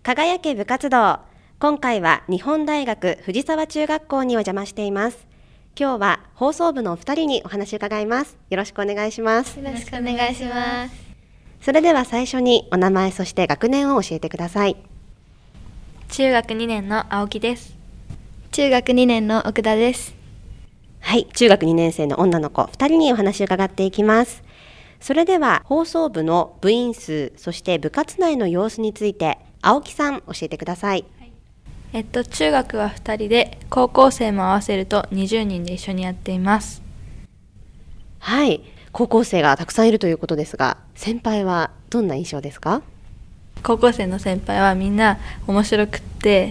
輝け部活動。今回は日本大学藤沢中学校にお邪魔しています。今日は放送部のお二人にお話を伺います。よろしくお願いします。 よろしくお願いします。 それでは最初にお名前、そして学年を教えてください。 中学2年の青木です。 中学2年の奥田です。 はい、中学2年生の女の子2人にお話を伺っていきます。それでは放送部の部員数、そして部活内の様子について青木さん教えてください。 中学は2人で、高校生も合わせると20人で一緒にやっています。 はい、高校生がたくさんいるということですが、先輩はどんな印象ですか？ 高校生の先輩はみんな面白くって、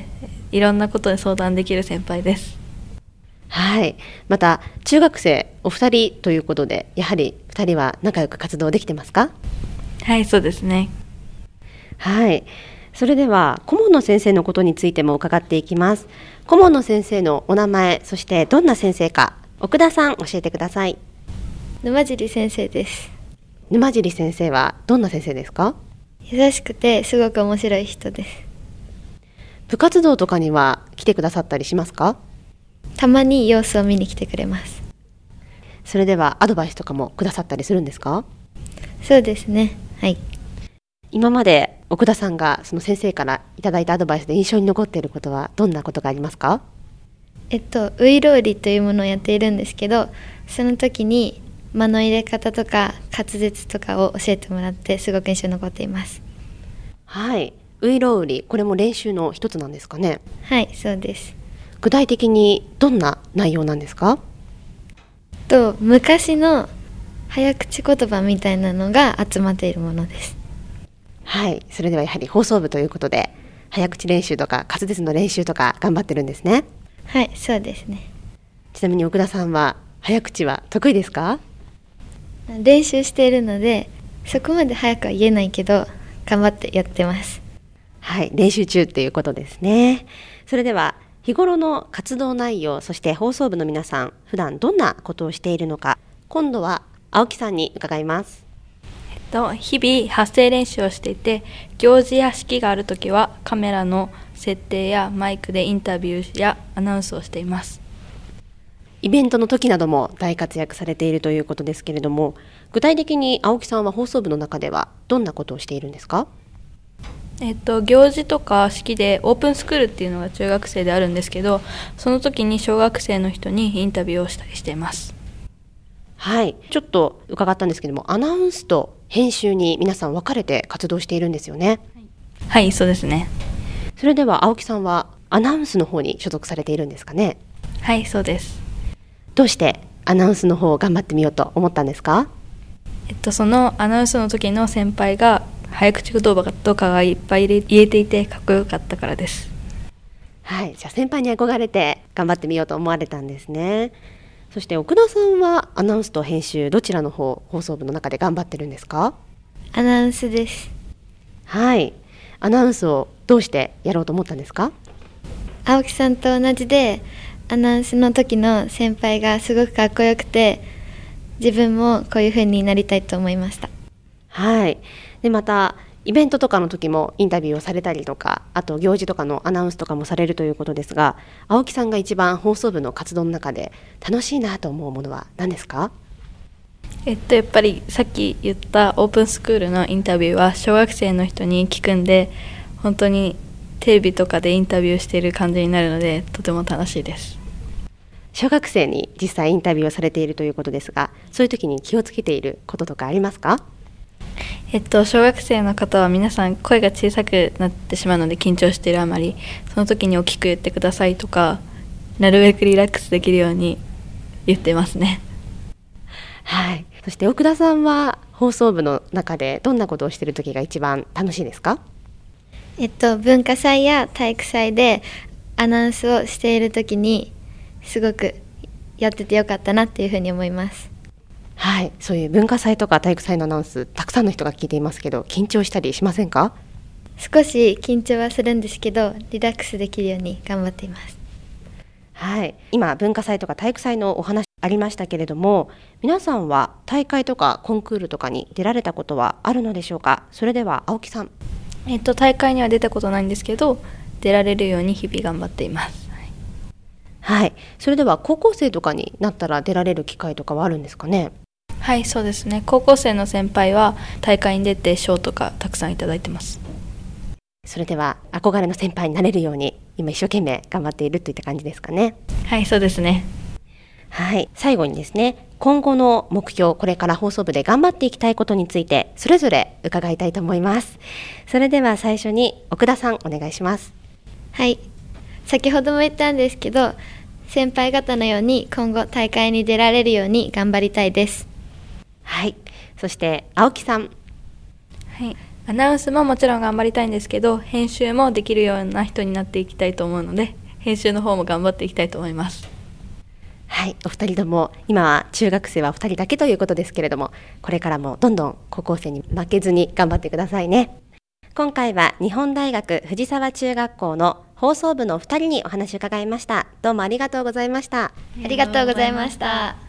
いろんなことで相談できる先輩です。 はい、また中学生お二人ということで、やはり2人は仲良く活動できてますか？ はい、そうですね。 はい、それでは顧問の先生のことについても伺っていきます。顧問の先生のお名前、そしてどんな先生か、奥田さん教えてください。 沼尻先生です。 沼尻先生はどんな先生ですか？ 優しくてすごく面白い人です。 部活動とかには来てくださったりしますか？ たまに様子を見に来てくれます。 それではアドバイスとかもくださったりするんですか？ そうですね。はい。 今まで奥田さんがその先生からいただいたアドバイスで印象に残っていることはどんなことがありますか？ ウイロウリというものをやっているんですけど、その時に間の入れ方とか滑舌とかを教えてもらってすごく印象に残っています。 はい、ウイロウリ、これも練習の一つなんですかね？ はい、そうです。 具体的にどんな内容なんですか？ 昔の早口言葉みたいなのが集まっているものです。 はい、それではやはり放送部ということで、早口練習とか滑舌の練習とか頑張ってるんですね。 はい、そうですね。 ちなみに奥田さんは早口は得意ですか？ 練習しているので、そこまで早くは言えないけど頑張ってやってます。 はい、練習中っていうことですね。それでは日頃の活動内容、そして放送部の皆さん、普段どんなことをしているのか、今度は青木さんに伺います。 日々発声練習をしていて、行事や式があるときはカメラの設定やマイクでインタビューやアナウンスをしています。 イベントの時なども大活躍されているということですけれども、具体的に青木さんは放送部の中ではどんなことをしているんですか？ 行事とか式でオープンスクールっていうのが中学生であるんですけど、その時に小学生の人にインタビューをしたりしています。 はい、ちょっと伺ったんですけども、アナウンスと編集に皆さん分かれて活動しているんですよね。 はい、そうですね。 それでは青木さんはアナウンスの方に所属されているんですかね？ はい、そうです。 どうしてアナウンスの方を頑張ってみようと思ったんですか？ そのアナウンスの時の先輩が早口言葉とかがいっぱい言えていてかっこよかったからです。 はい、じゃあ先輩に憧れて頑張ってみようと思われたんですね。そして奥田さんはアナウンスと編集、どちらの方、放送部の中で頑張ってるんですか？ アナウンスです。 はい、アナウンスをどうしてやろうと思ったんですか？ 青木さんと同じで、アナウンスの時の先輩がすごくかっこよくて、自分もこういう風になりたいと思いました。 はい、でまたイベントとかの時もインタビューをされたりとか、あと行事とかのアナウンスとかもされるということですが、青木さんが一番放送部の活動の中で楽しいなと思うものは何ですか？ やっぱりさっき言ったオープンスクールのインタビューは小学生の人に聞くんで、本当にテレビとかでインタビューしている感じになるので、とても楽しいです。 小学生に実際インタビューをされているということですが、そういう時に気をつけていることとかありますか？ 小学生の方は皆さん声が小さくなってしまうので緊張しているあまり、その時に大きく言ってくださいとか、なるべくリラックスできるように言ってますね。 はい、そして奥田さんは放送部の中でどんなことをしている時が一番楽しいですか？ 文化祭や体育祭でアナウンスをしている時にすごくやっててよかったなっていうふうに思います。 はい、そういう文化祭とか体育祭のアナウンス、たくさんの人が聞いていますけど、緊張したりしませんか？ 少し緊張はするんですけど、リラックスできるように頑張っています。 はい、今文化祭とか体育祭のお話ありましたけれども、皆さんは大会とかコンクールとかに出られたことはあるのでしょうか？それでは青木さん。 大会には出たことないんですけど、出られるように日々頑張っています。 はい、それでは高校生とかになったら出られる機会とかはあるんですかね？ はい、そうですね。高校生の先輩は大会に出て賞とかたくさんいただいてます。 それでは憧れの先輩になれるように今一生懸命頑張っているといった感じですかね？ はい、そうですね。 はい、最後にですね、今後の目標、これから放送部で頑張っていきたいことについてそれぞれ伺いたいと思います。それでは最初に奥田さんお願いします。 はい、先ほども言ったんですけど、先輩方のように今後大会に出られるように頑張りたいです。 はい、そして青木さん。 はい、アナウンスももちろん頑張りたいんですけど、編集もできるような人になっていきたいと思うので、編集の方も頑張っていきたいと思います。 はい、お二人とも今は中学生はお二人だけということですけれども、これからもどんどん高校生に負けずに頑張ってくださいね。今回は日本大学藤沢中学校の放送部のお二人にお話を伺いました。どうもありがとうございました。 ありがとうございました。